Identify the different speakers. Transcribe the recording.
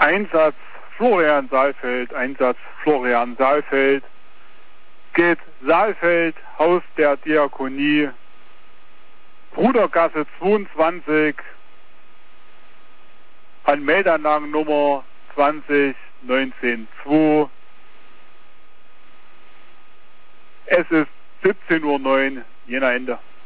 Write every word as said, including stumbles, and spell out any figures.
Speaker 1: Einsatz Florian Saalfeld, Einsatz Florian Saalfeld, geht Saalfeld, Haus der Diakonie, Brudergasse zweiundzwanzig, an Meldanlagennummer zwanzig neunzehn zwei. Es ist siebzehn Uhr neun, Jena Ende.